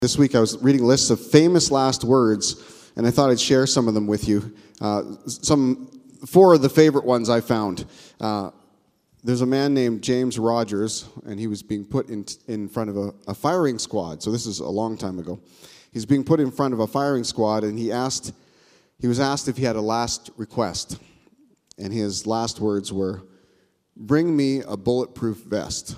This week I was reading lists of famous last words, and I thought I'd share some of them with you. Four of the favorite ones I found. There's a man named James Rogers, and he was being put in front of a firing squad. So this is a long time ago. He's being put in front of a firing squad, and he was asked if he had a last request. And his last words were, "Bring me a bulletproof vest."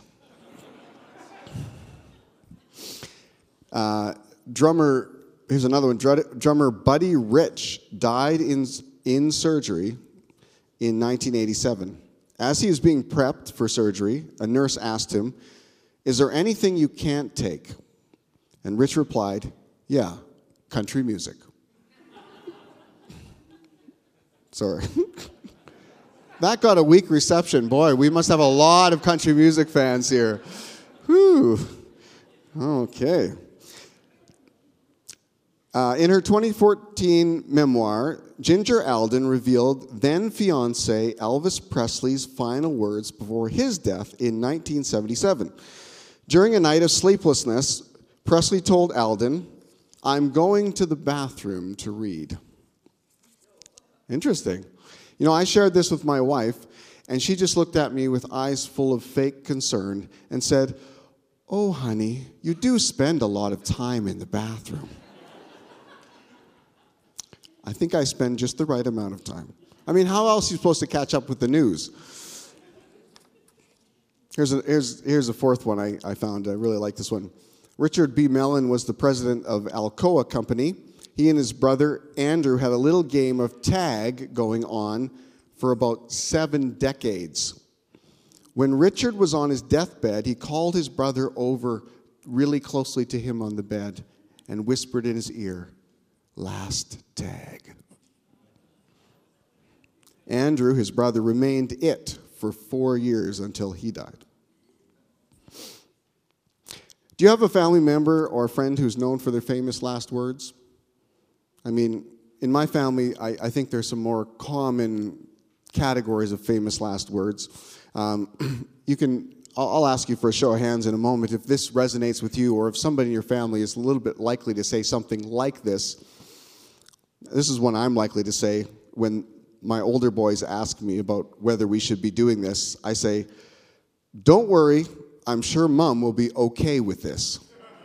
Here's another one. Drummer Buddy Rich died in surgery in 1987. As he was being prepped for surgery, a nurse asked him, "Is there anything you can't take?" And Rich replied, "Yeah, country music." Sorry. That got a weak reception. Boy, we must have a lot of country music fans here. Whew. Okay. In her 2014 memoir, Ginger Alden revealed then-fiancé Elvis Presley's final words before his death in 1977. During a night of sleeplessness, Presley told Alden, "I'm going to the bathroom to read." Interesting. You know, I shared this with my wife, and she just looked at me with eyes full of fake concern and said, "Oh, honey, you do spend a lot of time in the bathroom." I think I spend just the right amount of time. I mean, how else are you supposed to catch up with the news? Here's a fourth one I found. I really like this one. Richard B. Mellon was the president of Alcoa Company. He and his brother Andrew had a little game of tag going on for about 7 decades. When Richard was on his deathbed, he called his brother over really closely to him on the bed and whispered in his ear, "Last tag." Andrew, his brother, remained it for 4 years until he died. Do you have a family member or a friend who's known for their famous last words? I mean, in my family, I think there's some more common categories of famous last words. I'll ask you for a show of hands in a moment if this resonates with you, or if somebody in your family is a little bit likely to say something like this. This is one I'm likely to say when my older boys ask me about whether we should be doing this. I say, "Don't worry, I'm sure Mom will be okay with this."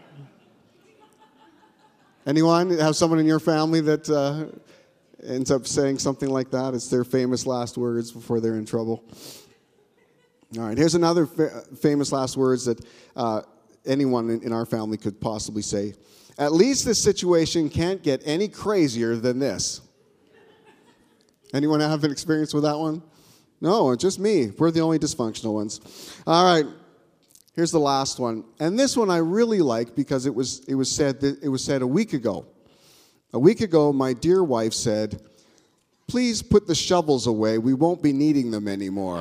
Anyone have someone in your family that ends up saying something like that? It's their famous last words before they're in trouble. All right, here's another famous last words that anyone in our family could possibly say. "At least this situation can't get any crazier than this." Anyone have an experience with that one? No, just me. We're the only dysfunctional ones. All right, here's the last one. And this one I really like because it was said a week ago. A week ago, my dear wife said, "Please put the shovels away. We won't be needing them anymore."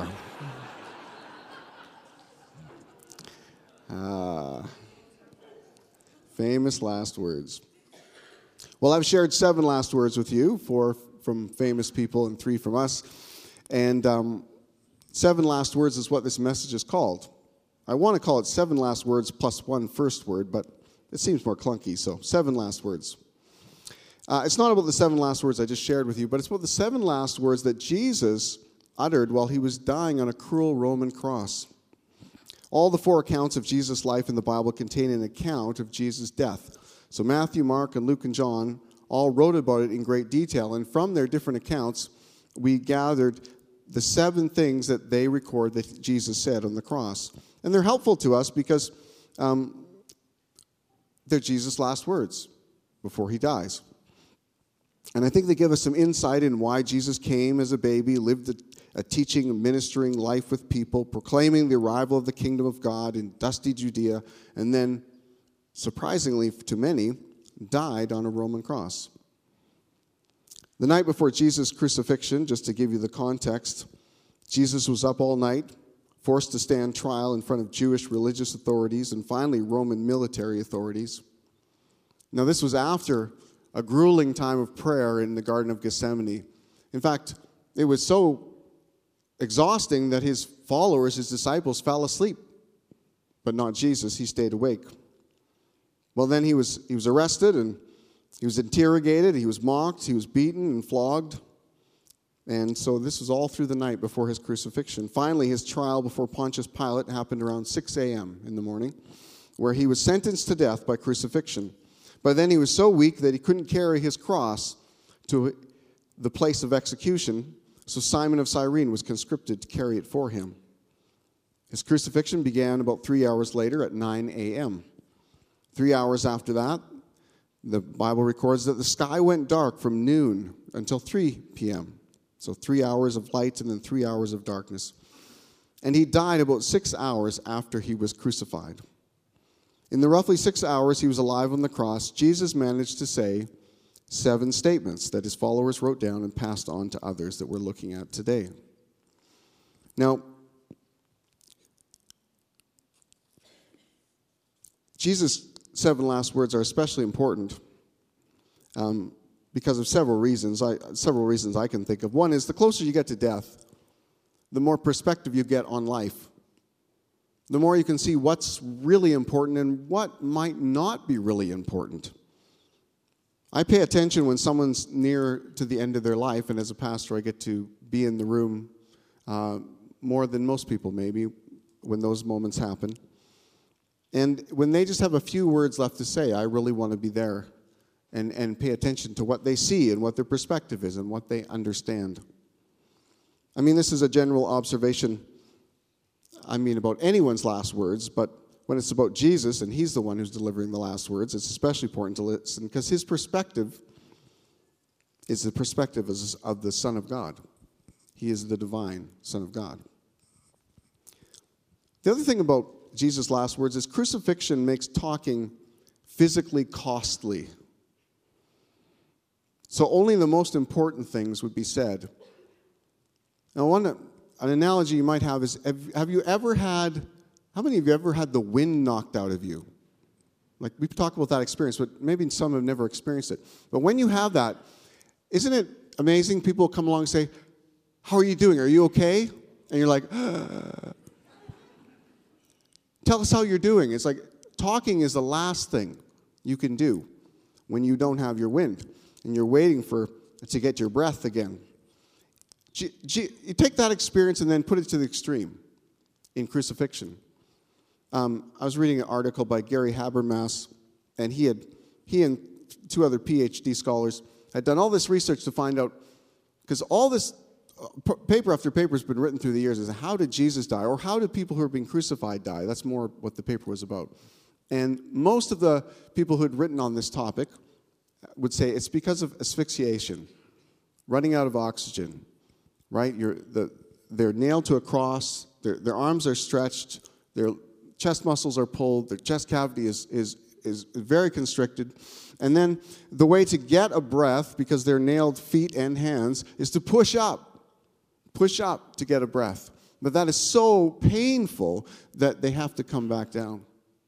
Famous last words. Well, I've shared 7 last words with you, 4 from famous people and 3 from us. And 7 last words is what this message is called. I want to call it 7 last words plus 1 first word, but it seems more clunky, so 7 last words. It's not about the 7 last words I just shared with you, but it's about the 7 last words that Jesus uttered while he was dying on a cruel Roman cross. All the 4 accounts of Jesus' life in the Bible contain an account of Jesus' death. So Matthew, Mark, and Luke, and John all wrote about it in great detail. And from their different accounts, we gathered the 7 things that they record that Jesus said on the cross. And they're helpful to us because they're Jesus' last words before he dies. And I think they give us some insight in why Jesus came as a baby, lived a teaching and ministering life with people, proclaiming the arrival of the kingdom of God in dusty Judea, and then, surprisingly to many, died on a Roman cross. The night before Jesus' crucifixion, just to give you the context, Jesus was up all night, forced to stand trial in front of Jewish religious authorities and finally Roman military authorities. Now, this was after a grueling time of prayer in the Garden of Gethsemane. In fact, it was so exhausting that his followers, his disciples, fell asleep. But not Jesus. He stayed awake. Well, then he was arrested, and he was interrogated, he was mocked, he was beaten and flogged. And so this was all through the night before his crucifixion. Finally, his trial before Pontius Pilate happened around 6 a.m. in the morning, where he was sentenced to death by crucifixion. But then he was so weak that he couldn't carry his cross to the place of execution, so Simon of Cyrene was conscripted to carry it for him. His crucifixion began about 3 hours later at 9 a.m. 3 hours after that, the Bible records that the sky went dark from noon until 3 p.m. So 3 hours of light and then 3 hours of darkness. And he died about 6 hours after he was crucified. In the roughly 6 hours he was alive on the cross, Jesus managed to say 7 statements that his followers wrote down and passed on to others that we're looking at today. Now, Jesus' 7 last words are especially important because of several reasons I can think of. One is, the closer you get to death, the more perspective you get on life. The more you can see what's really important and what might not be really important. I pay attention when someone's near to the end of their life, and as a pastor I get to be in the room more than most people maybe when those moments happen. And when they just have a few words left to say, I really want to be there and pay attention to what they see and what their perspective is and what they understand. I mean, this is a general observation, about anyone's last words, but when it's about Jesus and he's the one who's delivering the last words, it's especially important to listen because his perspective is the perspective of the Son of God. He is the divine Son of God. The other thing about Jesus' last words is crucifixion makes talking physically costly. So only the most important things would be said. Now, an analogy you might have is, how many of you ever had the wind knocked out of you? Like, we've talked about that experience, but maybe some have never experienced it. But when you have that, isn't it amazing? People come along and say, how are you doing? Are you okay? And you're like, tell us how you're doing. It's like talking is the last thing you can do when you don't have your wind and you're waiting to get your breath again. You take that experience and then put it to the extreme in crucifixion. I was reading an article by Gary Habermas, and he and 2 other PhD scholars had done all this research to find out, because all this paper after paper has been written through the years, is how did Jesus die, or how did people who are being crucified die? That's more what the paper was about. And most of the people who had written on this topic would say it's because of asphyxiation, running out of oxygen, right? They're nailed to a cross, their arms are stretched, their chest muscles are pulled, their chest cavity is very constricted. And then the way to get a breath, because they're nailed feet and hands, is to push up to get a breath. But that is so painful that they have to come back down.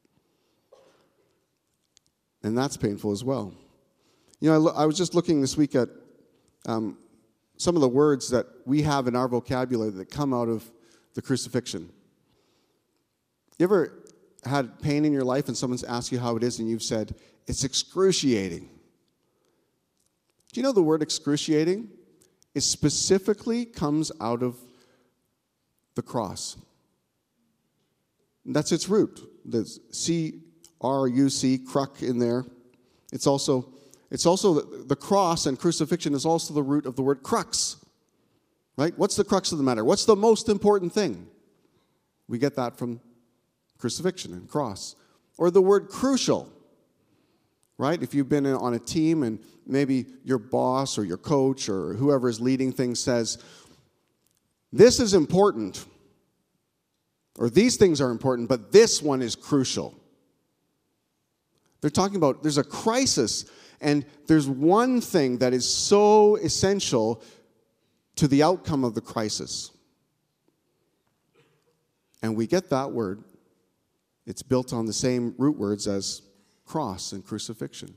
And that's painful as well. I was just looking this week at some of the words that we have in our vocabulary that come out of the crucifixion. You ever had pain in your life and someone's asked you how it is and you've said, it's excruciating? Do you know the word excruciating? It specifically comes out of the cross. And that's its root. There's C-R-U-C, cruck in there. It's also the cross, and crucifixion is also the root of the word crux. Right? What's the crux of the matter? What's the most important thing? We get that from crucifixion and cross. Or the word crucial. Right? If you've been on a team and maybe your boss or your coach or whoever is leading things says, this is important, or these things are important, but this one is crucial. They're talking about there's a crisis, and there's one thing that is so essential to the outcome of the crisis. And we get that word. It's built on the same root words as cross and crucifixion.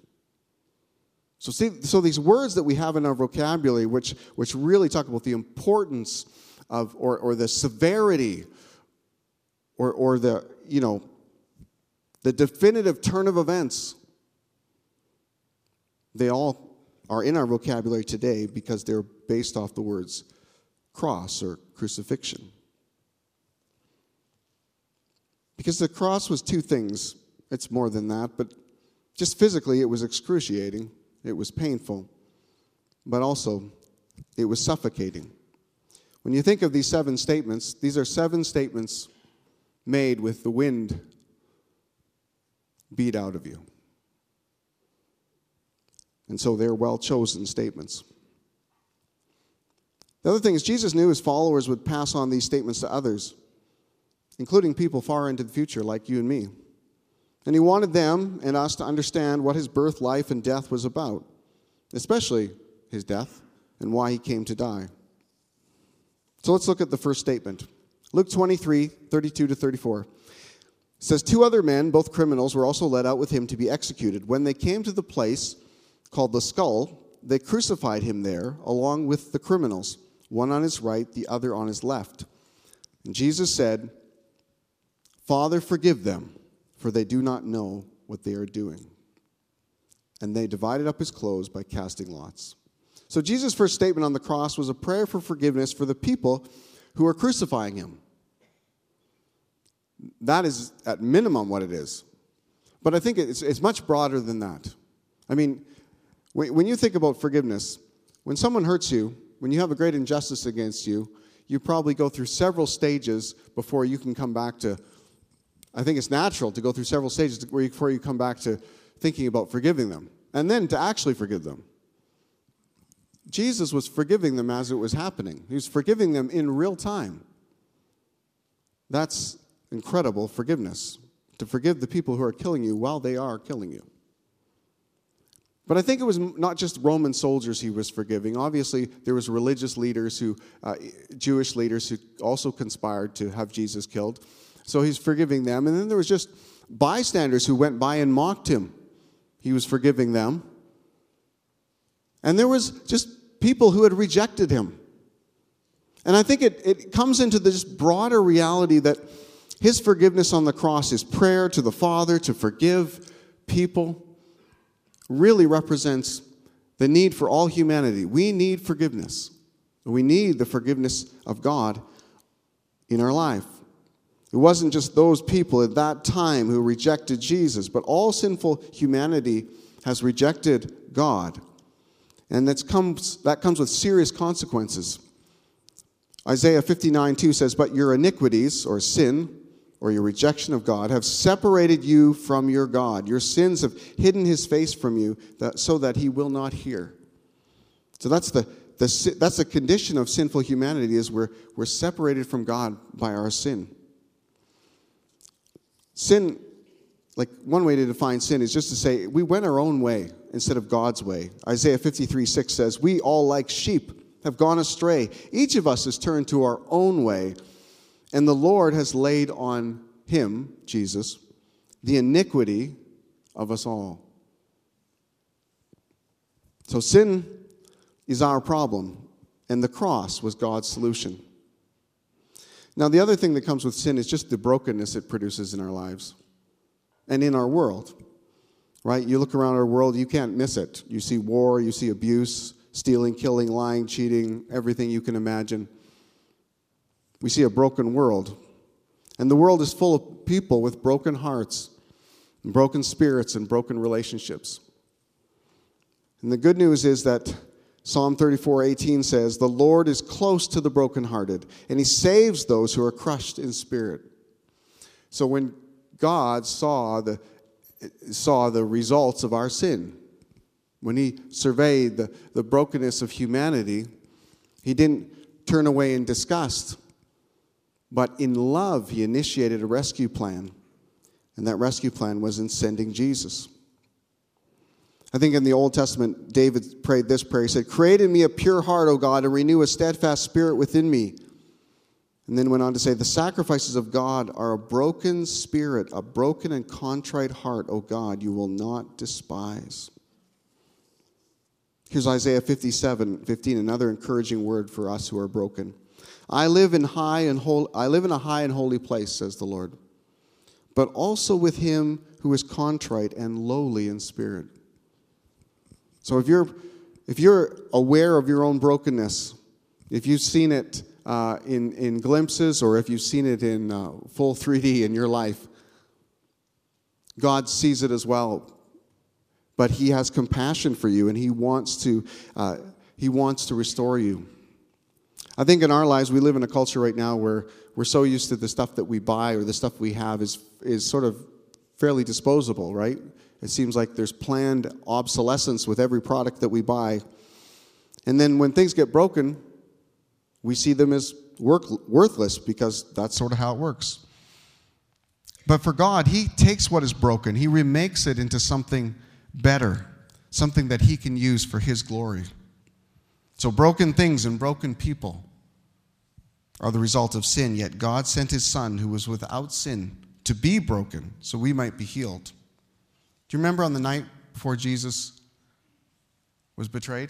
So these words that we have in our vocabulary, which really talk about the importance of, or the severity, or the definitive turn of events They all are in our vocabulary today because they're based off the words cross or crucifixion. Because the cross was two things. It's more than that, but just physically it was excruciating. It was painful. But also, it was suffocating. When you think of these 7 statements, these are 7 statements made with the wind beat out of you. And so they're well-chosen statements. The other thing is Jesus knew his followers would pass on these statements to others, including people far into the future like you and me. And he wanted them and us to understand what his birth, life, and death was about, especially his death and why he came to die. So let's look at the first statement. Luke 23, 32 to 34. It says, 2 other men, both criminals, were also led out with him to be executed. When they came to the place called the Skull, they crucified him there along with the criminals, one on his right, the other on his left. And Jesus said, Father, forgive them, for they do not know what they are doing. And they divided up his clothes by casting lots. So Jesus' first statement on the cross was a prayer for forgiveness for the people who are crucifying him. That is at minimum what it is. But I think it's much broader than that. I mean, when you think about forgiveness, when someone hurts you, when you have a great injustice against you, you probably go through several stages before you can come back to, I think it's natural to go through several stages before you come back to thinking about forgiving them, and then to actually forgive them. Jesus was forgiving them as it was happening. He was forgiving them in real time. That's incredible forgiveness, to forgive the people who are killing you while they are killing you. But I think it was not just Roman soldiers he was forgiving. Obviously, there was religious leaders, Jewish leaders who also conspired to have Jesus killed. So he's forgiving them. And then there was just bystanders who went by and mocked him. He was forgiving them. And there was just people who had rejected him. And I think it comes into this broader reality that his forgiveness on the cross, his prayer to the Father to forgive people, really represents the need for all humanity. We need forgiveness. We need the forgiveness of God in our life. It wasn't just those people at that time who rejected Jesus, but all sinful humanity has rejected God. And that comes with serious consequences. Isaiah 59:2 says, "But your iniquities," or sin, or your rejection of God, have separated you from your God. Your sins have hidden his face from you so that he will not hear. So that's the condition of sinful humanity, is we're separated from God by our sin. Sin, like one way to define sin is just to say we went our own way instead of God's way. Isaiah 53:6 says, "We all like sheep have gone astray. Each of us has turned to our own way. And the Lord has laid on him," Jesus, "the iniquity of us all." So sin is our problem, and the cross was God's solution. Now, the other thing that comes with sin is just the brokenness it produces in our lives and in our world, right? You look around our world, you can't miss it. You see war, you see abuse, stealing, killing, lying, cheating, everything you can imagine. We see a broken world. And the world is full of people with broken hearts, and broken spirits, and broken relationships. And the good news is that Psalm 34:18 says, "The Lord is close to the brokenhearted, and he saves those who are crushed in spirit." So when God saw the results of our sin, when he surveyed the brokenness of humanity, he didn't turn away in disgust. But in love, he initiated a rescue plan. And that rescue plan was in sending Jesus. I think in the Old Testament, David prayed this prayer. He said, "Create in me a pure heart, O God, and renew a steadfast spirit within me." And then went on to say, "The sacrifices of God are a broken spirit, a broken and contrite heart, O God, you will not despise." Here's Isaiah 57:15, another encouraging word for us who are broken. I live in a high and holy place, says the Lord, but also with him who is contrite and lowly in spirit. So if you're aware of your own brokenness, if you've seen it in glimpses, or if you've seen it in full 3D in your life, God sees it as well. But He has compassion for you, and He wants to restore you. I think in our lives, we live in a culture right now where we're so used to the stuff that we buy or the stuff we have is sort of fairly disposable, right? It seems like there's planned obsolescence with every product that we buy. And then when things get broken, we see them as worthless, because that's sort of how it works. But for God, He takes what is broken, He remakes it into something better, something that He can use for His glory. So broken things and broken people are the result of sin, yet God sent His Son, who was without sin, to be broken so we might be healed. Do you remember on the night before Jesus was betrayed?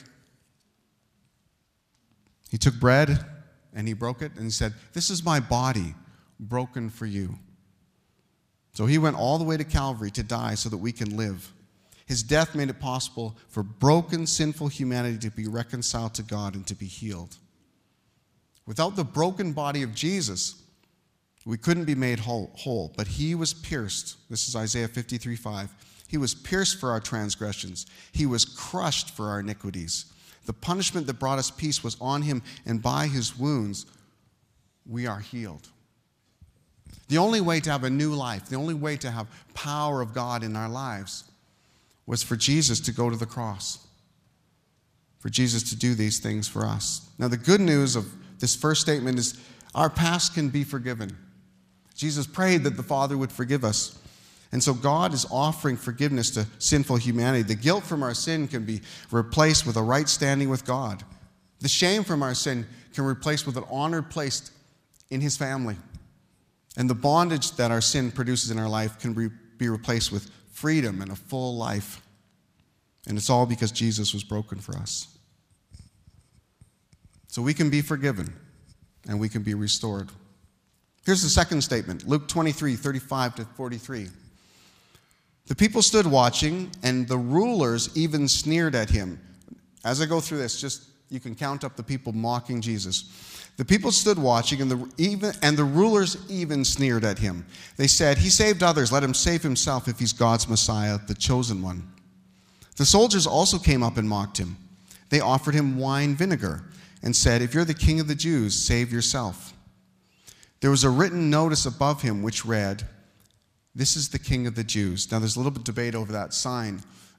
He took bread and He broke it and He said, "This is my body broken for you." So He went all the way to Calvary to die so that we can live. His death made it possible for broken, sinful humanity to be reconciled to God and to be healed. Without the broken body of Jesus, we couldn't be made whole. But He was pierced. This is Isaiah 53:5. He was pierced for our transgressions. He was crushed for our iniquities. The punishment that brought us peace was on Him, and by His wounds we are healed. The only way to have a new life, the only way to have power of God in our lives, was for Jesus to go to the cross, for Jesus to do these things for us. Now, the good news of this first statement is our past can be forgiven. Jesus prayed that the Father would forgive us. And so God is offering forgiveness to sinful humanity. The guilt from our sin can be replaced with a right standing with God. The shame from our sin can be replaced with an honor placed in His family. And the bondage that our sin produces in our life can be replaced with freedom and a full life. And it's all because Jesus was broken for us. So we can be forgiven and we can be restored. Here's the second statement, Luke 23:35-43. The people stood watching, and the rulers even sneered at Him. As I go through this, you can count up the people mocking Jesus. The people stood watching, and the rulers even sneered at Him. They said, "He saved others. Let Him save Himself if He's God's Messiah, the chosen one." The soldiers also came up and mocked Him. They offered Him wine vinegar and said, "If you're the King of the Jews, save yourself." There was a written notice above Him which read, "This is the King of the Jews." Now, there's a little bit of debate over that sign.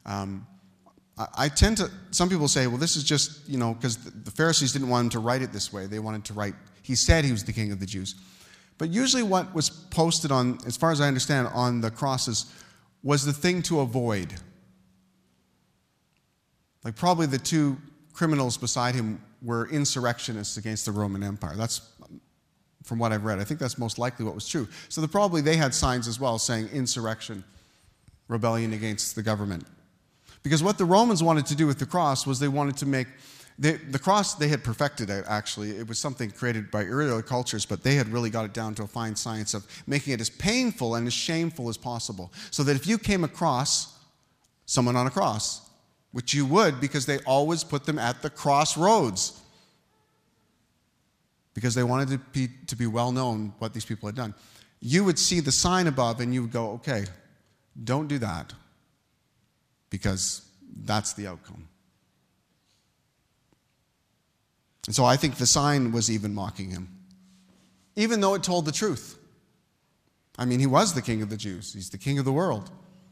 Some people say, well, this is just, because the Pharisees didn't want Him to write it this way. They wanted to write, He said He was the King of the Jews. But usually what was posted on, as far as I understand, on the crosses was the thing to avoid. Like probably the two criminals beside Him were insurrectionists against the Roman Empire. That's from what I've read. I think that's most likely what was true. So they had signs as well saying insurrection, rebellion against the government. Because what the Romans wanted to do with the cross was they wanted to make, the cross, they had perfected it actually. It was something created by earlier cultures, but they had really got it down to a fine science of making it as painful and as shameful as possible. So that if you came across someone on a cross, which you would because they always put them at the crossroads, because they wanted to be well known what these people had done. You would see the sign above and you would go, okay, don't do that, because that's the outcome. And so I think the sign was even mocking Him, even though it told the truth. I mean, He was the King of the Jews. He's the King of the world.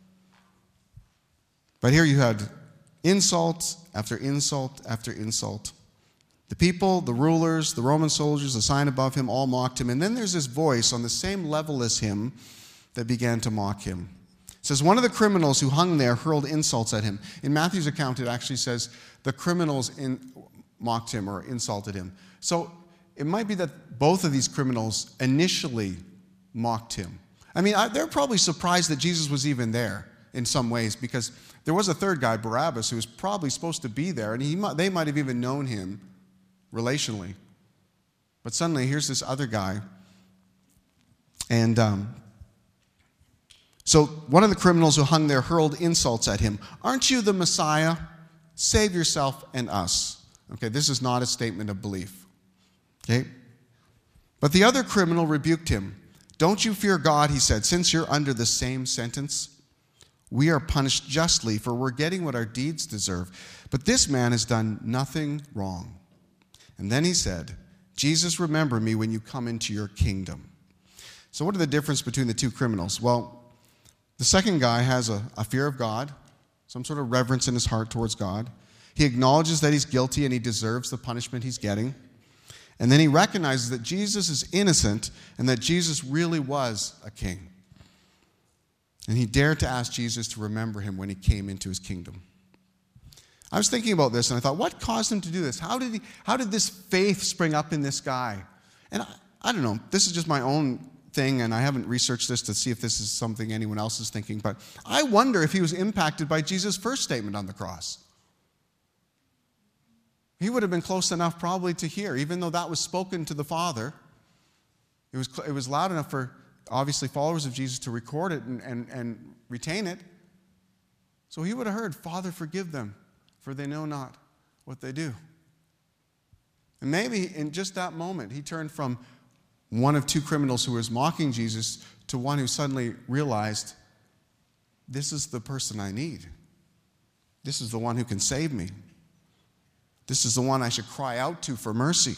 But here you had insult after insult after insult. The people, the rulers, the Roman soldiers, the sign above Him, all mocked Him. And then there's this voice on the same level as Him that began to mock Him. It says, one of the criminals who hung there hurled insults at Him. In Matthew's account, it actually says the criminals mocked Him or insulted Him. So it might be that both of these criminals initially mocked Him. I mean, they're probably surprised that Jesus was even there in some ways, because there was a third guy, Barabbas, who was probably supposed to be there, and they might have even known him relationally. But suddenly, here's this other guy. And so one of the criminals who hung there hurled insults at Him. "Aren't you the Messiah?" save yourself and us. Okay, this is not a statement of belief. Okay? But the other criminal rebuked him. Don't you fear God, he said, since you're under the same sentence? We are punished justly, for we're getting what our deeds deserve. But this man has done nothing wrong. And then he said, Jesus, remember me when you come into your kingdom. So what are the difference between the two criminals? Well, the second guy has a fear of God, some sort of reverence in his heart towards God. He acknowledges that he's guilty and he deserves the punishment he's getting. And then he recognizes that Jesus is innocent and that Jesus really was a king. And he dared to ask Jesus to remember him when he came into his kingdom. I was thinking about this and I thought, what caused him to do this? How did this faith spring up in this guy? And I don't know. This is just my own thing, and I haven't researched this to see if this is something anyone else is thinking, but I wonder if he was impacted by Jesus' first statement on the cross. He would have been close enough probably to hear, even though that was spoken to the Father. It was loud enough for, obviously, followers of Jesus to record it and retain it. So he would have heard, Father, forgive them, for they know not what they do. And maybe in just that moment, he turned from one of two criminals who was mocking Jesus to one who suddenly realized, this is the person I need. This is the one who can save me. This is the one I should cry out to for mercy.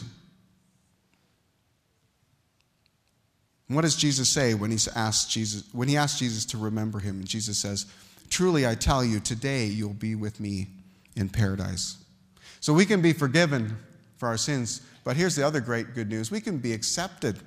And what does Jesus say when he asks Jesus to remember him? And Jesus says, truly I tell you, today you'll be with me in paradise. So we can be forgiven for our sins, but here's the other great good news. We can be accepted.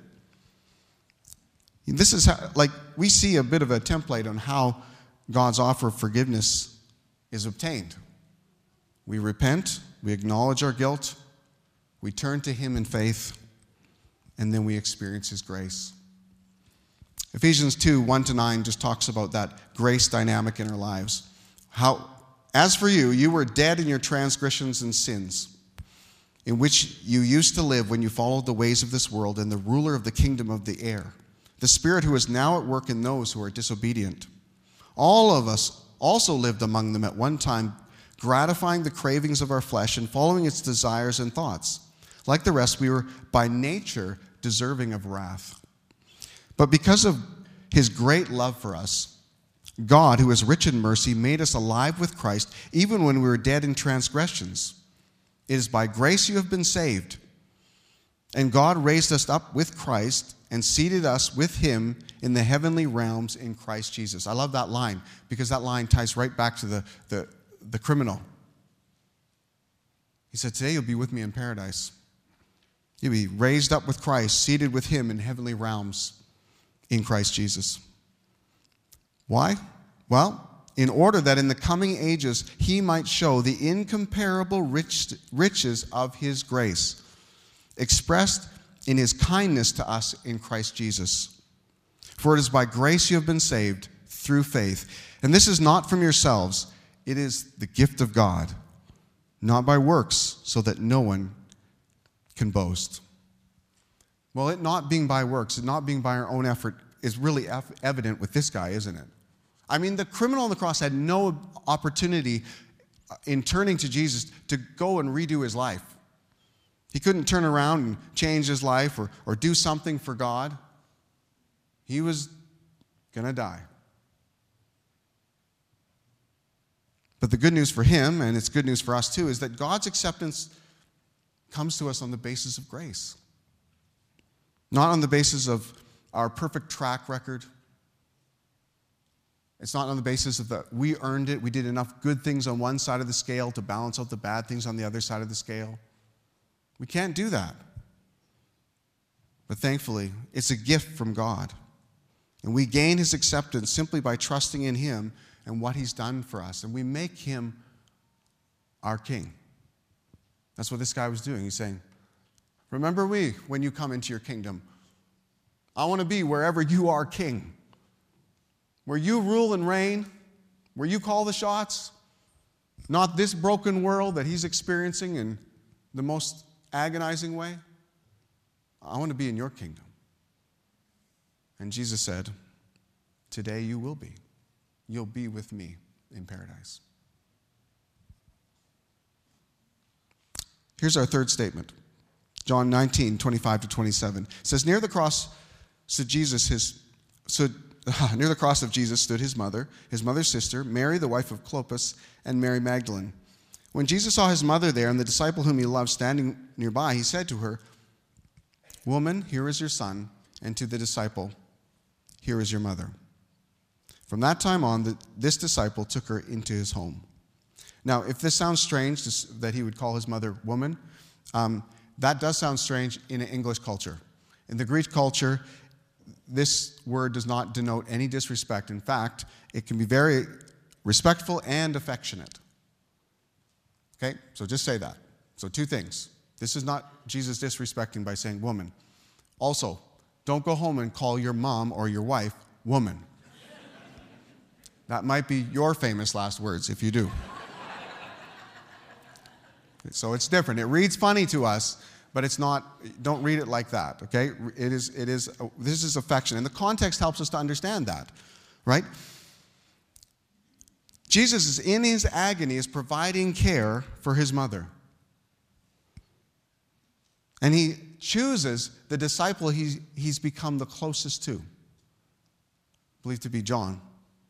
This is how, we see a bit of a template on how God's offer of forgiveness is obtained. We repent, we acknowledge our guilt, we turn to him in faith, and then we experience his grace. Ephesians 2, 1-9 just talks about that grace dynamic in our lives. As for you, you were dead in your transgressions and sins, in which you used to live when you followed the ways of this world and the ruler of the kingdom of the air, the spirit who is now at work in those who are disobedient. All of us also lived among them at one time, gratifying the cravings of our flesh and following its desires and thoughts. Like the rest, we were by nature deserving of wrath. But because of his great love for us, God, who is rich in mercy, made us alive with Christ even when we were dead in transgressions. It is by grace you have been saved. And God raised us up with Christ and seated us with him in the heavenly realms in Christ Jesus. I love that line because that line ties right back to the criminal. He said, today you'll be with me in paradise. You'll be raised up with Christ, seated with him in heavenly realms in Christ Jesus. Why? Well, in order that in the coming ages he might show the incomparable riches of his grace, expressed in his kindness to us in Christ Jesus. For it is by grace you have been saved through faith. And this is not from yourselves, it is the gift of God, not by works, so that no one can boast. Well, it not being by works, it not being by our own effort is really evident with this guy, isn't it? I mean, the criminal on the cross had no opportunity in turning to Jesus to go and redo his life. He couldn't turn around and change his life or do something for God. He was going to die. But the good news for him, and it's good news for us too, is that God's acceptance comes to us on the basis of grace. Not on the basis of our perfect track record. It's not on the basis of that we earned it, we did enough good things on one side of the scale to balance out the bad things on the other side of the scale. We can't do that. But thankfully, it's a gift from God. And we gain his acceptance simply by trusting in him and what he's done for us. And we make him our king. That's what this guy was doing. He's saying, remember me when you come into your kingdom. I want to be wherever you are king. Where you rule and reign, where you call the shots, not this broken world that he's experiencing in the most agonizing way. I want to be in your kingdom. And Jesus said, today you will be. You'll be with me in paradise. Here's our third statement. John 19, 25 to 27. It says, near the cross of Jesus stood his mother's sister, Mary, the wife of Clopas, and Mary Magdalene. When Jesus saw his mother there and the disciple whom he loved standing nearby, he said to her, Woman, here is your son, and to the disciple, here is your mother. From that time on, this disciple took her into his home. Now, if this sounds strange that he would call his mother woman, that does sound strange in an English culture. In the Greek culture, this word does not denote any disrespect. In fact, it can be very respectful and affectionate. Okay, so just say that. So two things. This is not Jesus disrespecting by saying woman. Also, don't go home and call your mom or your wife woman. That might be your famous last words if you do. So it's different. It reads funny to us, but it's not, don't read it like that, okay? This is affection. And the context helps us to understand that, right? Jesus is in his agony, is providing care for his mother. And he chooses the disciple he's become the closest to, believed to be John,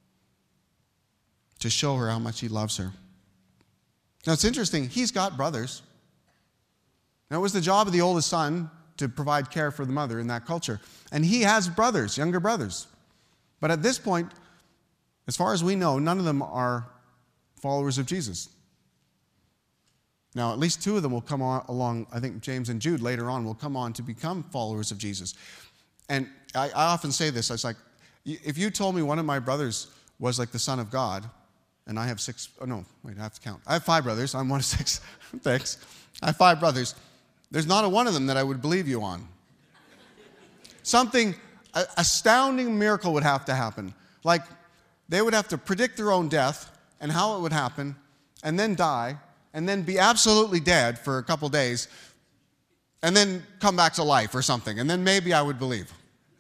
to show her how much he loves her. Now it's interesting, he's got brothers. Now it was the job of the oldest son to provide care for the mother in that culture. And he has brothers, younger brothers. But at this point, as far as we know, none of them are followers of Jesus. Now, at least two of them will come along, I think James and Jude later on will come on to become followers of Jesus. And I often say this, I was like, if you told me one of my brothers was like the Son of God, and I have I have to count. I have 5 brothers, I'm one of 6, thanks. I have 5 brothers. There's not a one of them that I would believe you on. Something, astounding miracle would have to happen. Like, they would have to predict their own death and how it would happen, and then die, and then be absolutely dead for a couple days, and then come back to life or something, and then maybe I would believe.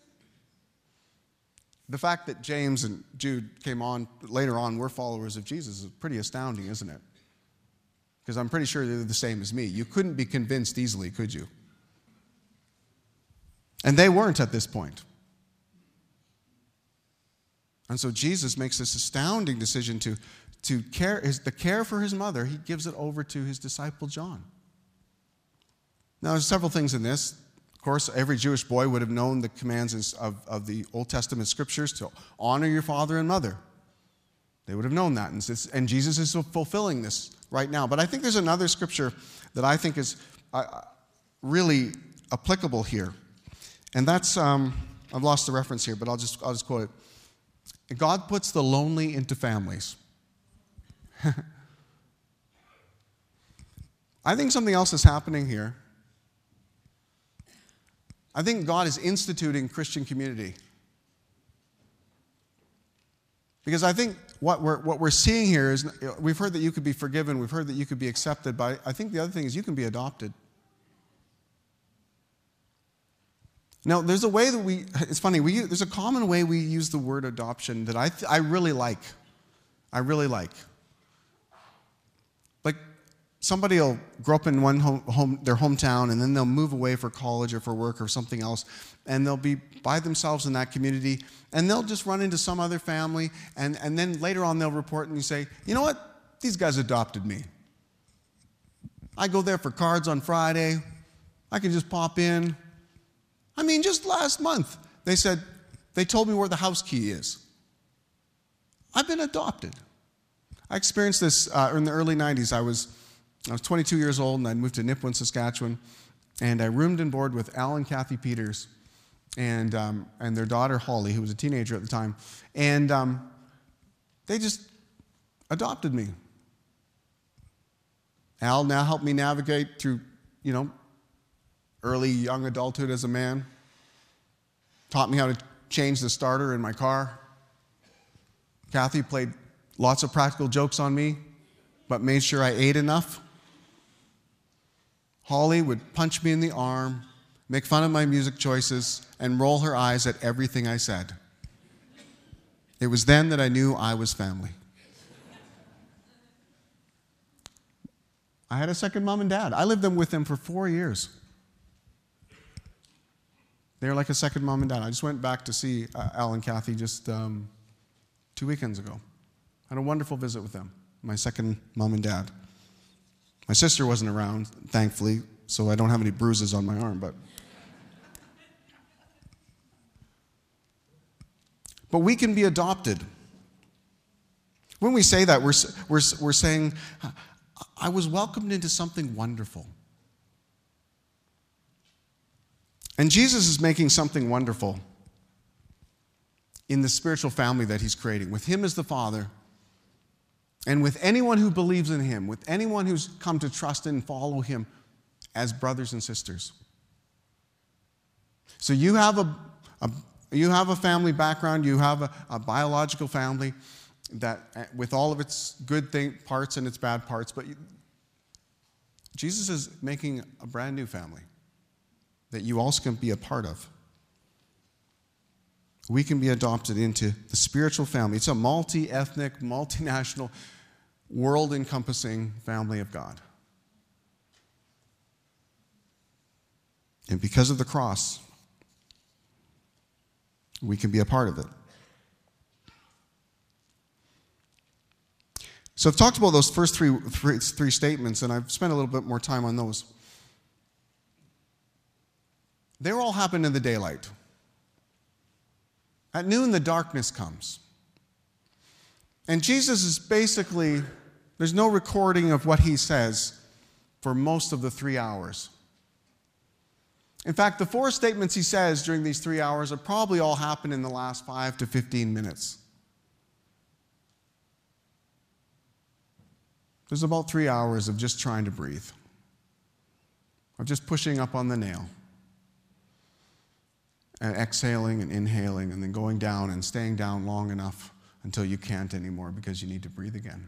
The fact that James and Jude came on later on were followers of Jesus is pretty astounding, isn't it? Because I'm pretty sure they're the same as me. You couldn't be convinced easily, could you? And they weren't at this point. And so Jesus makes this astounding decision to care for his mother. He gives it over to his disciple John. Now, there's several things in this. Of course, every Jewish boy would have known the commands of the Old Testament scriptures to honor your father and mother. They would have known that. And Jesus is fulfilling this right now. But I think there's another scripture that I think is really applicable here. And that's, I've lost the reference here, but I'll just quote it. God puts the lonely into families. I think something else is happening here. I think God is instituting Christian community. Because I think what we're seeing here is, we've heard that you could be forgiven, we've heard that you could be accepted, but I think the other thing is you can be adopted. Now, there's a way that it's funny, there's a common way we use the word adoption that I really like. I really like. Like, somebody will grow up in their hometown, and then they'll move away for college or for work or something else, and they'll be by themselves in that community, and they'll just run into some other family, and then later on they'll report and you say, you know what? These guys adopted me. I go there for cards on Friday. I can just pop in. I mean, just last month, they told me where the house key is. I've been adopted. I experienced this in the early 90s. I was 22 years old, and I moved to Nipawin, Saskatchewan, and I roomed and boarded with Al and Kathy Peters and their daughter, Holly, who was a teenager at the time, and they just adopted me. Al now helped me navigate through, early young adulthood as a man, taught me how to change the starter in my car. Kathy played lots of practical jokes on me, but made sure I ate enough. Holly would punch me in the arm, make fun of my music choices, and roll her eyes at everything I said. It was then that I knew I was family. I had a second mom and dad. I lived with them for 4 years. They were like a second mom and dad. I just went back to see Al and Kathy just 2 weekends ago. I had a wonderful visit with them, my second mom and dad. My sister wasn't around, thankfully, so I don't have any bruises on my arm. But we can be adopted. When we say that, we're saying, I was welcomed into something wonderful. And Jesus is making something wonderful in the spiritual family that he's creating, with him as the Father, and with anyone who believes in him, with anyone who's come to trust and follow him as brothers and sisters. So you have a family background, you have a biological family that with all of its good parts and its bad parts, but Jesus is making a brand new family that you also can be a part of. We can be adopted into the spiritual family. It's a multi-ethnic, multinational, world-encompassing family of God. And because of the cross, we can be a part of it. So I've talked about those first three statements, and I've spent a little bit more time on those. They all happen in the daylight. At noon, the darkness comes. And Jesus is basically, there's no recording of what he says for most of the 3 hours. In fact, the 4 statements he says during these 3 hours have probably all happened in the last 5 to 15 minutes. There's about 3 hours of just trying to breathe, of just pushing up on the nail, and exhaling and inhaling, and then going down and staying down long enough until you can't anymore because you need to breathe again.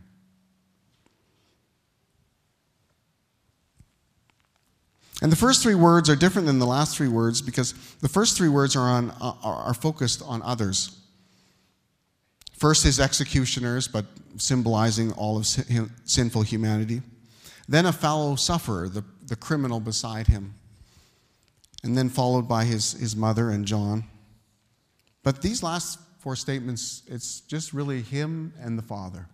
And the first 3 words are different than the last 3 words because the first 3 words are focused on others. First, his executioners, but symbolizing all of sinful humanity. Then a fellow sufferer, the criminal beside him. And then followed by his mother and John. But these last 4 statements, it's just really him and the Father.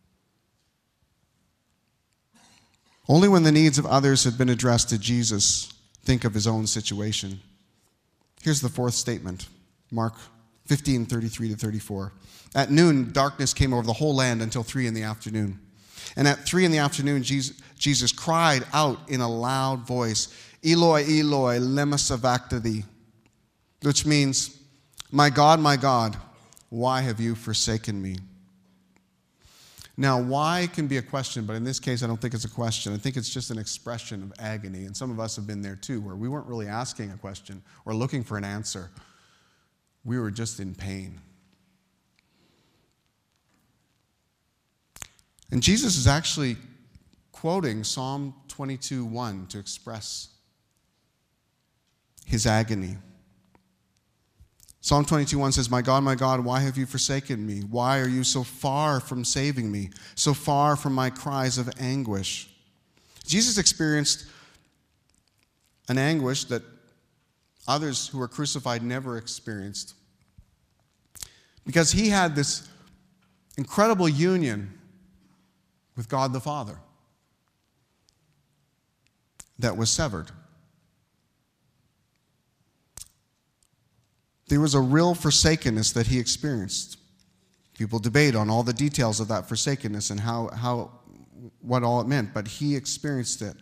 Only when the needs of others had been addressed did Jesus think of his own situation. Here's the 4th statement, Mark 15:33-34. At noon, darkness came over the whole land until 3 p.m. And at 3 p.m, Jesus cried out in a loud voice, Eloi, Eloi, lema sabachthani, which means, my God, why have you forsaken me? Now, why can be a question, but in this case, I don't think it's a question. I think it's just an expression of agony. And some of us have been there too, where we weren't really asking a question or looking for an answer. We were just in pain. And Jesus is actually quoting Psalm 22:1 to express his agony. Psalm 22:1 says, my God, why have you forsaken me? Why are you so far from saving me, so far from my cries of anguish? Jesus experienced an anguish that others who were crucified never experienced, because he had this incredible union with God the Father that was severed. There was a real forsakenness that he experienced. People debate on all the details of that forsakenness and what all it meant, but he experienced it.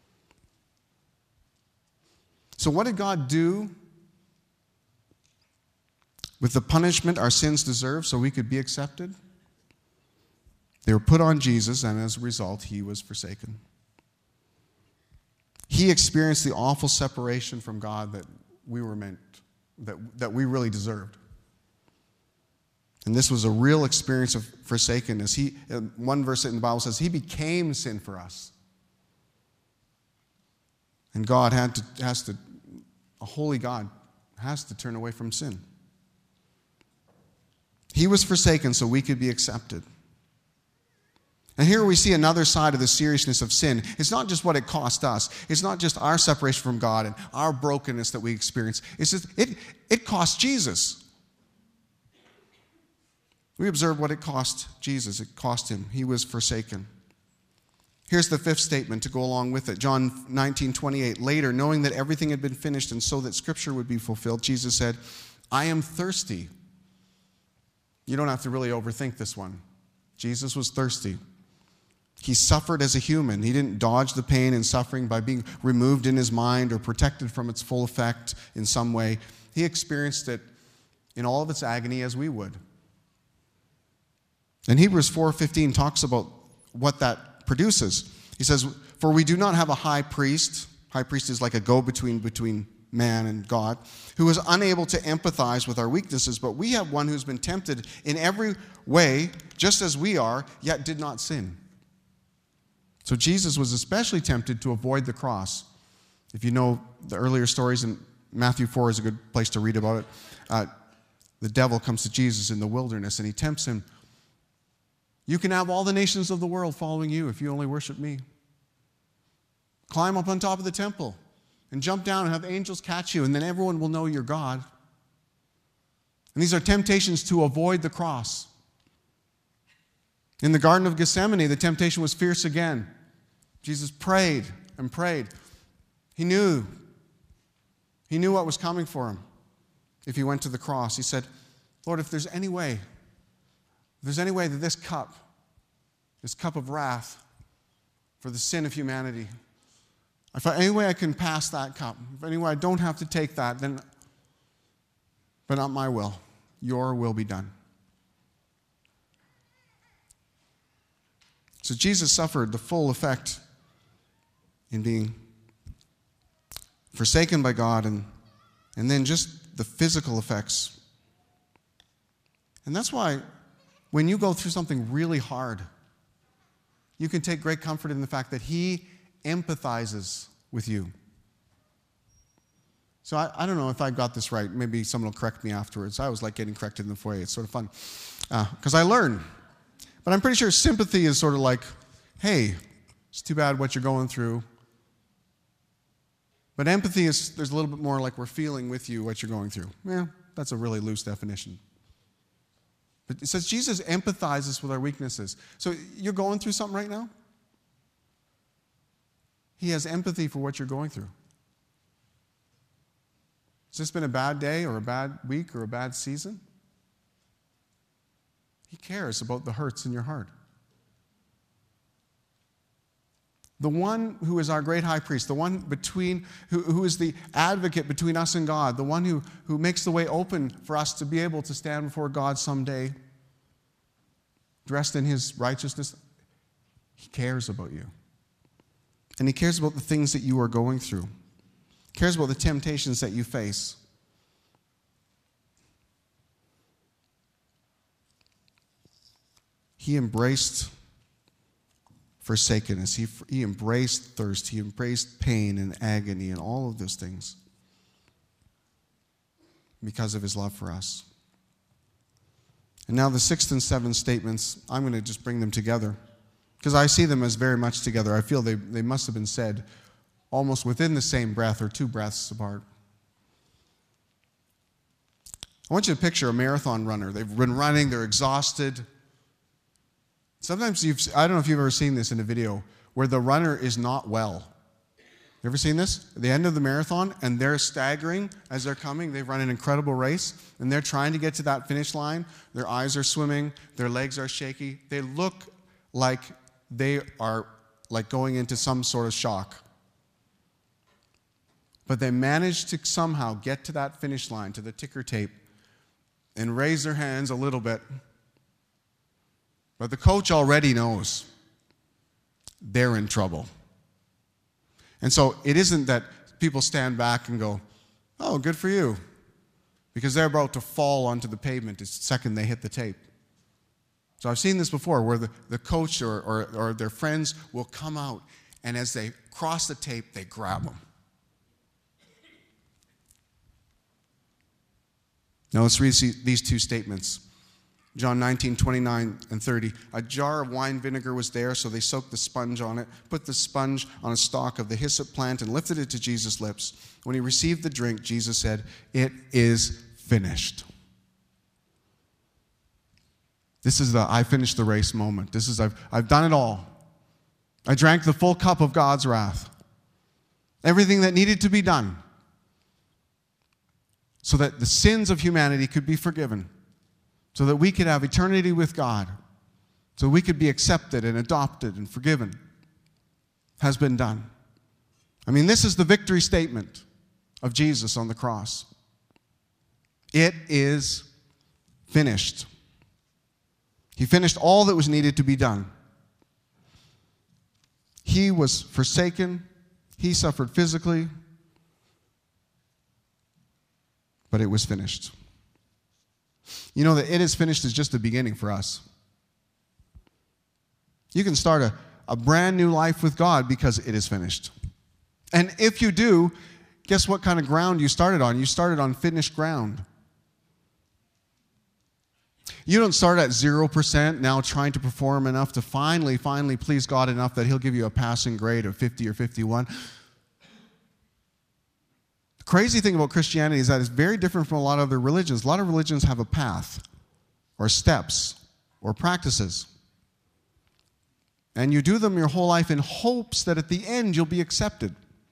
So what did God do with the punishment our sins deserve so we could be accepted? They were put on Jesus, and as a result, he was forsaken. He experienced the awful separation from God that we were meant, that we really deserved. And this was a real experience of forsakenness. One verse in the Bible says, he became sin for us. And God a holy God has to turn away from sin. He was forsaken so we could be accepted. And here we see another side of the seriousness of sin. It's not just what it cost us. It's not just our separation from God and our brokenness that we experience. It's just, it cost Jesus. We observe what it cost Jesus. It cost him. He was forsaken. Here's the fifth statement to go along with it. John 19:28. Later, knowing that everything had been finished and so that Scripture would be fulfilled, Jesus said, I am thirsty. You don't have to really overthink this one. Jesus was thirsty. He suffered as a human. He didn't dodge the pain and suffering by being removed in his mind or protected from its full effect in some way. He experienced it in all of its agony as we would. And Hebrews 4:15 talks about what that produces. He says, for we do not have a high priest. High priest is like a go-between between man and God, who is unable to empathize with our weaknesses, but we have one who's been tempted in every way, just as we are, yet did not sin. So Jesus was especially tempted to avoid the cross. If you know the earlier stories, in Matthew 4 is a good place to read about it. The devil comes to Jesus in the wilderness and he tempts him. You can have all the nations of the world following you if you only worship me. Climb up on top of the temple and jump down and have angels catch you, and then everyone will know you're God. And these are temptations to avoid the cross. In the Garden of Gethsemane, the temptation was fierce again. Jesus prayed and prayed. He knew what was coming for him if he went to the cross. He said, Lord, if there's any way that this cup of wrath for the sin of humanity, if any way I can pass that cup, if any way I don't have to take that, then, but not my will, your will be done. So Jesus suffered the full effect in being forsaken by God and then just the physical effects. And that's why when you go through something really hard, you can take great comfort in the fact that he empathizes with you. So I don't know if I got this right. Maybe someone will correct me afterwards. I always like getting corrected in the foyer. It's sort of fun because I learn. But I'm pretty sure sympathy is sort of like, hey, it's too bad what you're going through. But empathy is, there's a little bit more like we're feeling with you what you're going through. Yeah, that's a really loose definition. But it says Jesus empathizes with our weaknesses. So you're going through something right now? He has empathy for what you're going through. Has this been a bad day or a bad week or a bad season? He cares about the hurts in your heart. The one who is our great high priest, the one who is the advocate between us and God, the one who makes the way open for us to be able to stand before God someday, dressed in his righteousness, he cares about you. And he cares about the things that you are going through. He cares about the temptations that you face. He embraced forsakenness. He embraced thirst. He embraced pain and agony and all of those things because of his love for us. And now the sixth and seventh statements, I'm going to just bring them together because I see them as very much together. I feel they must have been said almost within the same breath or two breaths apart. I want you to picture a marathon runner. They've been running, they're exhausted. Sometimes I don't know if you've ever seen this in a video where the runner is not well. You ever seen this? At the end of the marathon, and they're staggering as they're coming. They've run an incredible race, and they're trying to get to that finish line. Their eyes are swimming. Their legs are shaky. They look like they are like going into some sort of shock. But they manage to somehow get to that finish line, to the ticker tape, and raise their hands a little bit. But the coach already knows they're in trouble. And so it isn't that people stand back and go, oh, good for you, because they're about to fall onto the pavement the second they hit the tape. So I've seen this before where the coach or their friends will come out, and as they cross the tape, they grab them. Now let's read these two statements. John 19:29 and 30. A jar of wine vinegar was there, so they soaked the sponge on it, put the sponge on a stalk of the hyssop plant, and lifted it to Jesus' lips. When he received the drink, Jesus said, "It is finished." This is the I finished the race moment. This is I've done it all. I drank the full cup of God's wrath. Everything that needed to be done so that the sins of humanity could be forgiven, so that we could have eternity with God, so we could be accepted and adopted and forgiven, has been done. I mean, this is the victory statement of Jesus on the cross. It is finished. He finished all that was needed to be done. He was forsaken. He suffered physically. But it was finished. You know that it is finished is just the beginning for us. You can start a brand new life with God because it is finished. And if you do, guess what kind of ground you started on? You started on finished ground. You don't start at 0% now trying to perform enough to finally please God enough that He'll give you a passing grade of 50 or 51. The crazy thing about Christianity is that it's very different from a lot of other religions. A lot of religions have a path or steps or practices. And you do them your whole life in hopes that at the end you'll be accepted.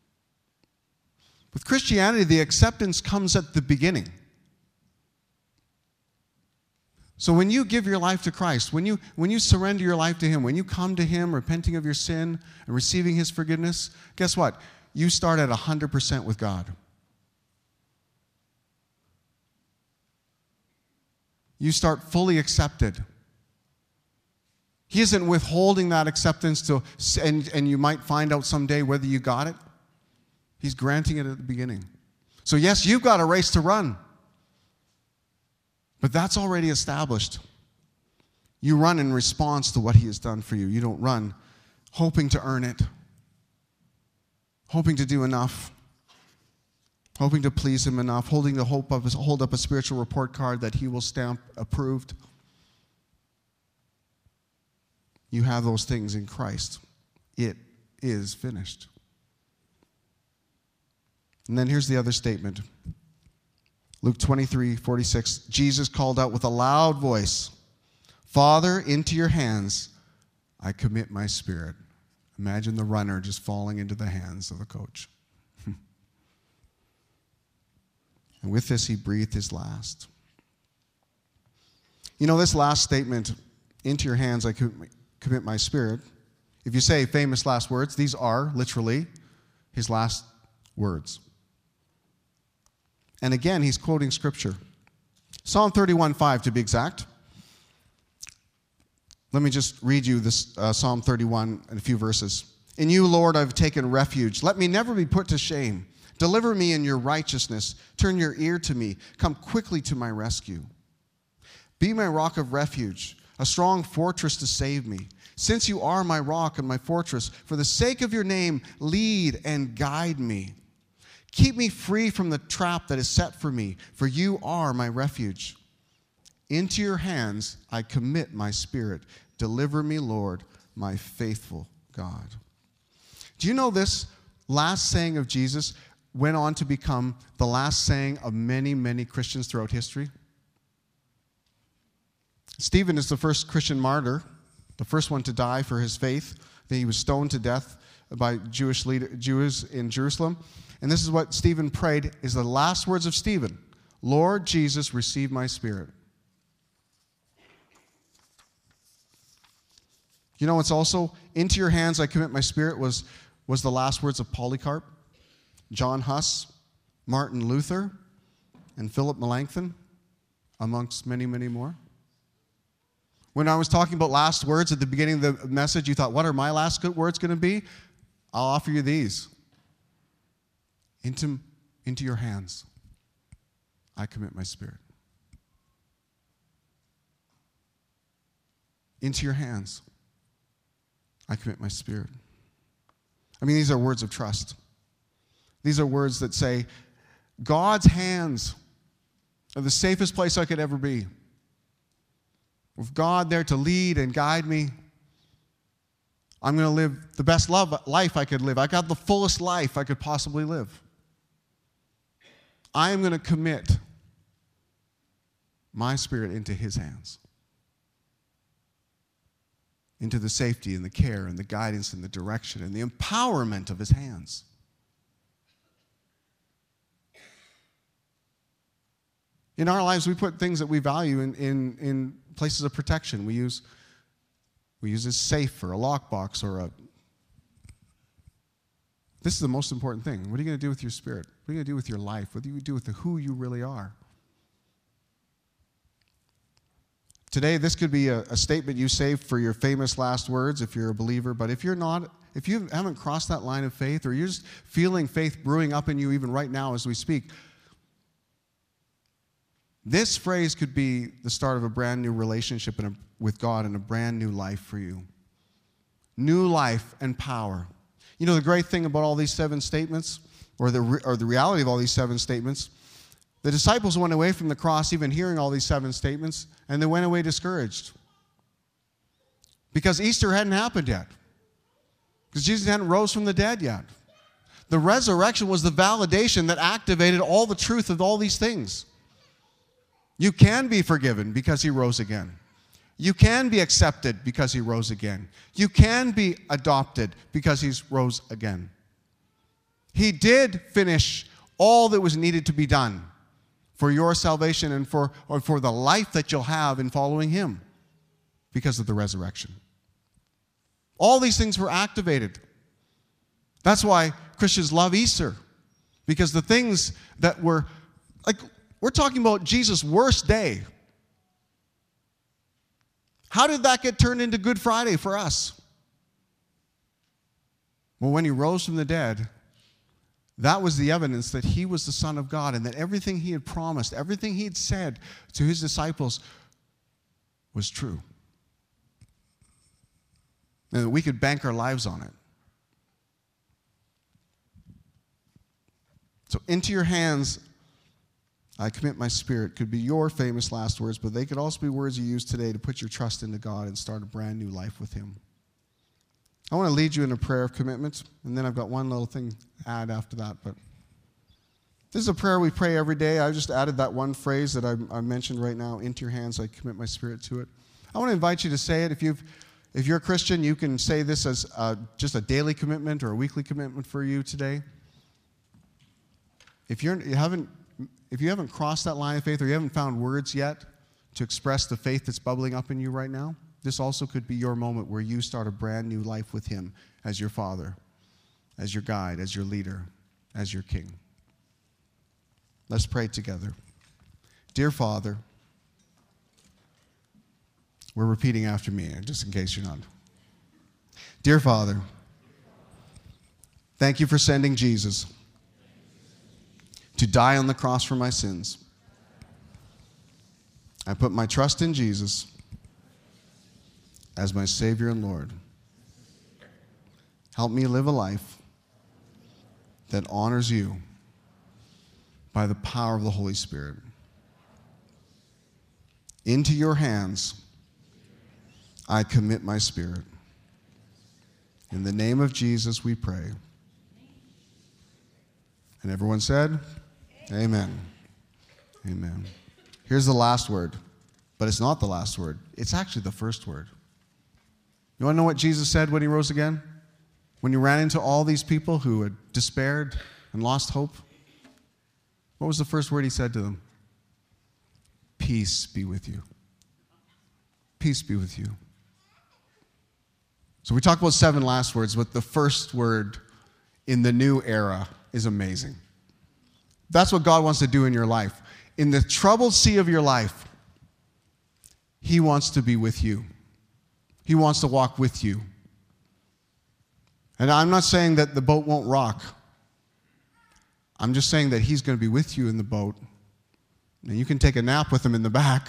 With Christianity, the acceptance comes at the beginning. So when you give your life to Christ, when you surrender your life to Him, when you come to Him repenting of your sin and receiving His forgiveness, guess what? You start at 100% with God. You start fully accepted. He isn't withholding that acceptance and you might find out someday whether you got it. He's granting it at the beginning. So yes, you've got a race to run. But that's already established. You run in response to what He has done for you. You don't run hoping to earn it, hoping to do enough, hoping to please Him enough, hold up a spiritual report card that He will stamp approved. You have those things in Christ. It is finished. And then here's the other statement. Luke 23:46, Jesus called out with a loud voice, "Father, into your hands I commit my spirit." Imagine the runner just falling into the hands of the coach. And with this, he breathed his last. You know, this last statement, "Into your hands I commit my spirit," if you say famous last words, these are literally his last words. And again, he's quoting Scripture. Psalm 31:5 to be exact. Let me just read you this Psalm 31 and a few verses. "In you, Lord, I've taken refuge. Let me never be put to shame. Deliver me in your righteousness. Turn your ear to me. Come quickly to my rescue. Be my rock of refuge, a strong fortress to save me. Since you are my rock and my fortress, for the sake of your name, lead and guide me. Keep me free from the trap that is set for me, for you are my refuge. Into your hands I commit my spirit. Deliver me, Lord, my faithful God." Do you know this last saying of Jesus went on to become the last saying of many, many Christians throughout history? Stephen is the first Christian martyr, the first one to die for his faith. Then he was stoned to death by Jews in Jerusalem. And this is what Stephen prayed, is the last words of Stephen. "Lord Jesus, receive my spirit." You know, it's also, "Into your hands I commit my spirit" was the last words of Polycarp, John Huss, Martin Luther, and Philip Melanchthon, amongst many, many more. When I was talking about last words at the beginning of the message, you thought, what are my last good words going to be? I'll offer you these. Into your hands I commit my spirit. Into your hands I commit my spirit. I mean, these are words of trust. These are words that say, God's hands are the safest place I could ever be. with God there to lead and guide me, I'm going to live the best life I could live. I got the fullest life I could possibly live. I am going to commit my spirit into His hands, into the safety and the care and the guidance and the direction and the empowerment of His hands. In our lives, we put things that we value in places of protection. We use a safe or a lockbox or a... This is the most important thing. What are you going to do with your spirit? What are you going to do with your life? What do you do with who you really are? Today, this could be a statement you say for your famous last words if you're a believer, but if you're not, if you haven't crossed that line of faith, or you're just feeling faith brewing up in you even right now as we speak, this phrase could be the start of a brand new relationship with God and a brand new life for you. New life and power. You know the great thing about all these 7 statements, or the reality of all these 7 statements, the disciples went away from the cross even hearing all these 7 statements, and they went away discouraged. Because Easter hadn't happened yet. Because Jesus hadn't rose from the dead yet. The resurrection was the validation that activated all the truth of all these things. You can be forgiven because He rose again. You can be accepted because He rose again. You can be adopted because He rose again. He did finish all that was needed to be done for your salvation and for the life that you'll have in following Him because of the resurrection. All these things were activated. That's why Christians love Easter, because the things that were, like, we're talking about Jesus' worst day. How did that get turned into Good Friday for us? Well, when He rose from the dead, that was the evidence that He was the Son of God and that everything He had promised, everything He had said to His disciples was true. And that we could bank our lives on it. So into your hands I commit my spirit could be your famous last words, but they could also be words you use today to put your trust into God and start a brand new life with Him. I want to lead you in a prayer of commitment, and then I've got one little thing to add after that. But this is a prayer we pray every day. I just added that one phrase that I mentioned right now, into your hands I commit my spirit to it. I want to invite you to say it. If you're a Christian, you can say this as just a daily commitment or a weekly commitment for you today. If you haven't crossed that line of faith, or you haven't found words yet to express the faith that's bubbling up in you right now, this also could be your moment where you start a brand new life with Him as your Father, as your guide, as your leader, as your King. Let's pray together. Dear Father, we're repeating after me, just in case you're not. Dear Father, thank You for sending Jesus to die on the cross for my sins. I put my trust in Jesus as my Savior and Lord. Help me live a life that honors You by the power of the Holy Spirit. Into Your hands I commit my spirit. In the name of Jesus we pray. And everyone said, Amen. Amen. Here's the last word, but it's not the last word. It's actually the first word. You want to know what Jesus said when He rose again? When He ran into all these people who had despaired and lost hope? What was the first word He said to them? Peace be with you. Peace be with you. So we talked about 7 last words, but the first word in the new era is amazing. That's what God wants to do in your life. In the troubled sea of your life, He wants to be with you. He wants to walk with you. And I'm not saying that the boat won't rock. I'm just saying that He's going to be with you in the boat. And you can take a nap with Him in the back.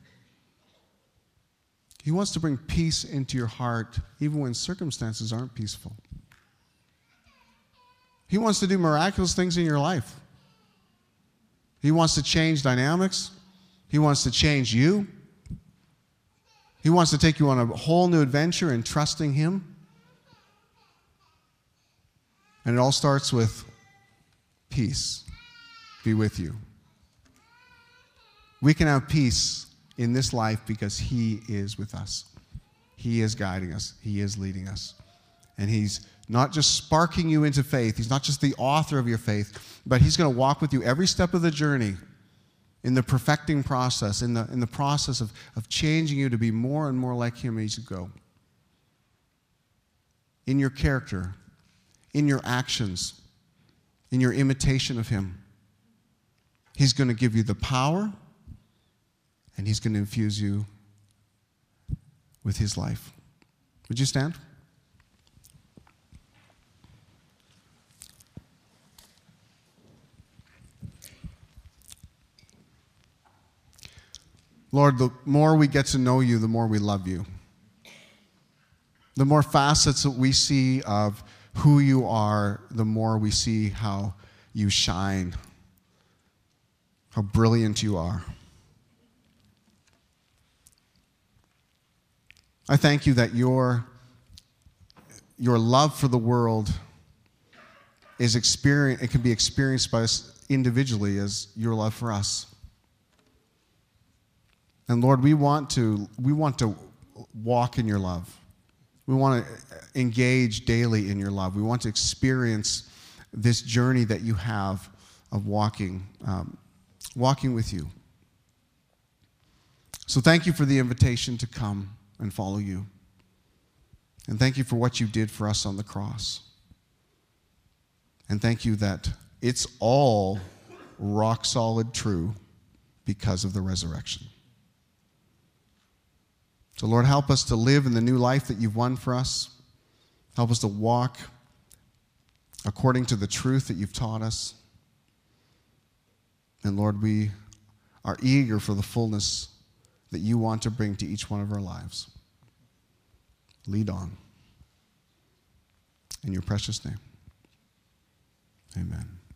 He wants to bring peace into your heart, even when circumstances aren't peaceful. He wants to do miraculous things in your life. He wants to change dynamics. He wants to change you. He wants to take you on a whole new adventure in trusting Him. And it all starts with peace be with you. We can have peace in this life because He is with us. He is guiding us. He is leading us. And He's not just sparking you into faith. He's not just the author of your faith, but He's going to walk with you every step of the journey in the perfecting process, in the process of changing you to be more and more like Him as you go. In your character, in your actions, in your imitation of Him. He's going to give you the power, and He's going to infuse you with His life. Would you stand? Lord, the more we get to know You, the more we love You. The more facets that we see of who You are, the more we see how You shine, how brilliant You are. I thank You that your love for the world is it can be experienced by us individually as Your love for us. And Lord, we want to walk in Your love. We want to engage daily in Your love. We want to experience this journey that You have of walking with You. So thank You for the invitation to come and follow You. And thank You for what You did for us on the cross. And thank You that it's all rock solid true because of the resurrection. So Lord, help us to live in the new life that You've won for us. Help us to walk according to the truth that You've taught us. And Lord, we are eager for the fullness that You want to bring to each one of our lives. Lead on. In Your precious name. Amen.